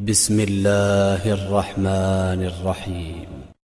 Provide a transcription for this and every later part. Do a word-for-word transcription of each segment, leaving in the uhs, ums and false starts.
بسم الله الرحمن الرحيم.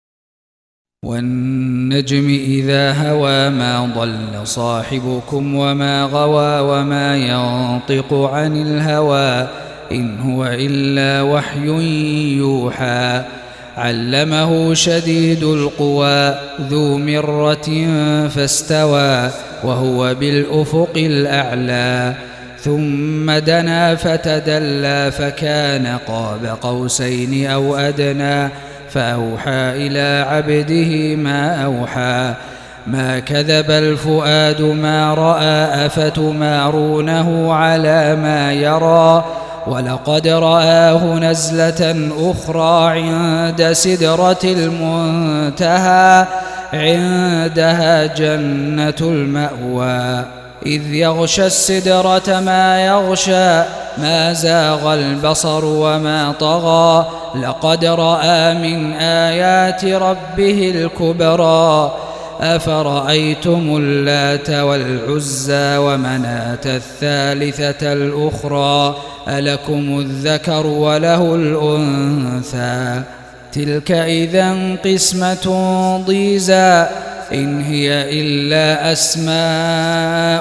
والنجم إذا هوى ما ضل صاحبكم وما غوى وما ينطق عن الهوى إن هو إلا وحي يوحى علمه شديد القوى ذو مرة فاستوى وهو بالأفق الأعلى ثم دنا فتدلى فكان قاب قوسين أو أدنى فأوحى إلى عبده ما أوحى ما كذب الفؤاد ما رأى أفتمارونه على ما يرى ولقد رآه نزلة أخرى عند سدرة المنتهى عندها جنة المأوى إذ يغشى السدرة ما يغشى ما زاغ البصر وما طغى لقد رأى من آيات ربه الكبرى أفرأيتم اللات والعزى ومناة الثالثة الأخرى ألكم الذكر وله الأنثى تلك إذا قسمة ضيزى إن هي إلا أسماء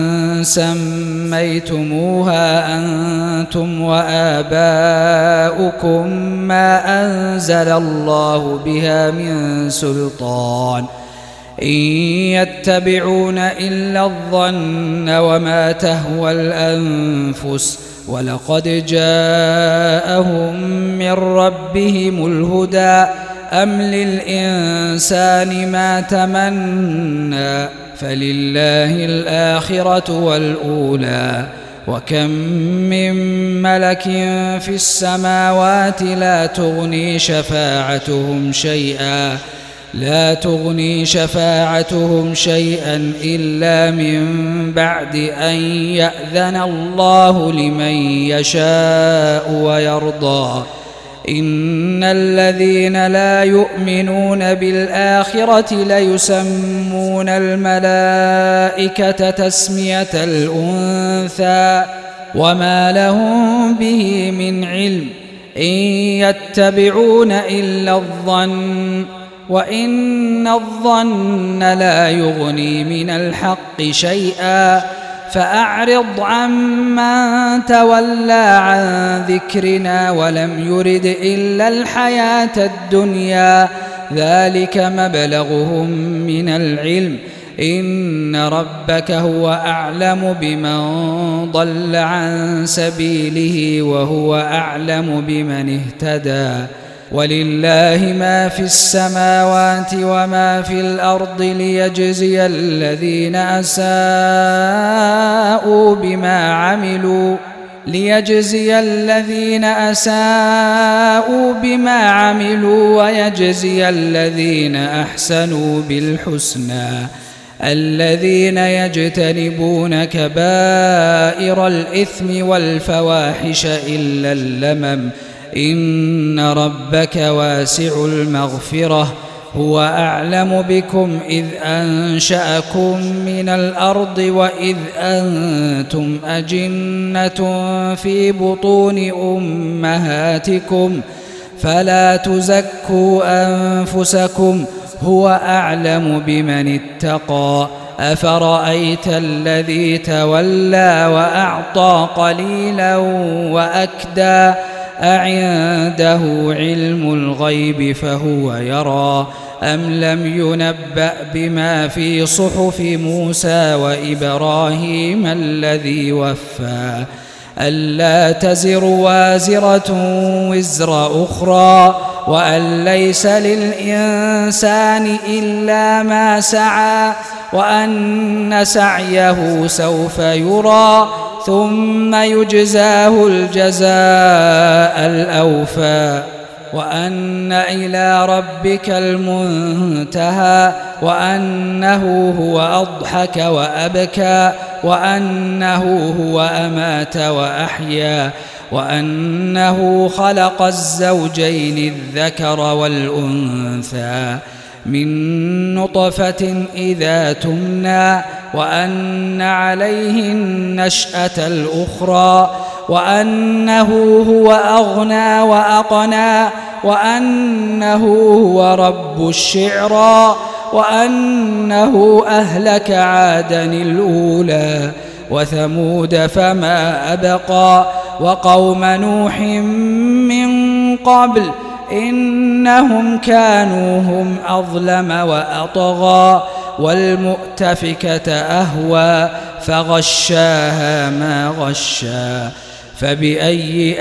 سميتموها أنتم وآباؤكم ما أنزل الله بها من سلطان إن يتبعون إلا الظن وما تهوى الأنفس ولقد جاءهم من ربهم الهدى أم للإنسان ما تمنى فلله الآخرة والأولى وكم من ملك في السماوات لا تغني شفاعتهم شيئا لا تغني شفاعتهم شيئا إلا من بعد أن يأذن الله لمن يشاء ويرضى إن الذين لا يؤمنون بالآخرة ليسمون الملائكة تسمية الأنثى وما لهم به من علم إن يتبعون إلا الظن وإن الظن لا يغني من الحق شيئا فأعرض عمن تولى عن ذكرنا ولم يرد إلا الحياة الدنيا ذلك مبلغهم من العلم إن ربك هو أعلم بمن ضل عن سبيله وهو أعلم بمن اهتدى ولله ما في السماوات وما في الأرض ليجزي الذين أساءوا بما عملوا ليجزي الذين أساءوا بما عملوا ويجزي الذين أحسنوا بالحسنى الذين يجتنبون كبائر الإثم والفواحش إلا اللمم إن ربك واسع المغفرة هو أعلم بكم إذ أنشأكم من الأرض وإذ أنتم أجنة في بطون أمهاتكم فلا تزكوا أنفسكم هو أعلم بمن اتقى أفرأيت الذي تولى وأعطى قليلا وأكدى أعنده علم الغيب فهو يرى أم لم ينبأ بما في صحف موسى وإبراهيم الذي وفى ألا تزر وازرة وزر أخرى وأن ليس للإنسان إلا ما سعى وأن سعيه سوف يرى ثم يجزاه الجزاء الأوفى وأن إلى ربك المنتهى وأنه هو أضحك وأبكى وأنه هو أمات وأحيا وأنه خلق الزوجين الذكر والأنثى من نطفة إذا تمنى وأن عليه النشأة الأخرى وأنه هو أغنى وأقنى وأنه هو رب الشعرى وأنه أهلك عادا الأولى وثمود فما أبقى وقوم نوح من قبل إنهم كانوا هم أظلم وأطغى والمؤتفكة أهوى فغشاها ما غشا فبأي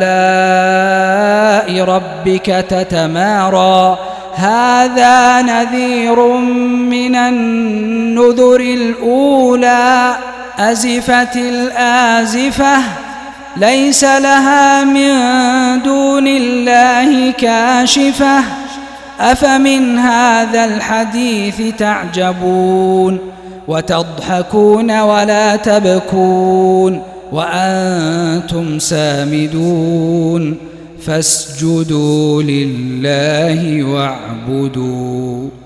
آلاء ربك تتمارى هذا نذير من النذر الأولى أزفت الآزفة ليس لها من دون الله كاشفة أفمن هذا الحديث تعجبون وتضحكون ولا تبكون وأنتم سامدون فاسجدوا لله واعبدوا.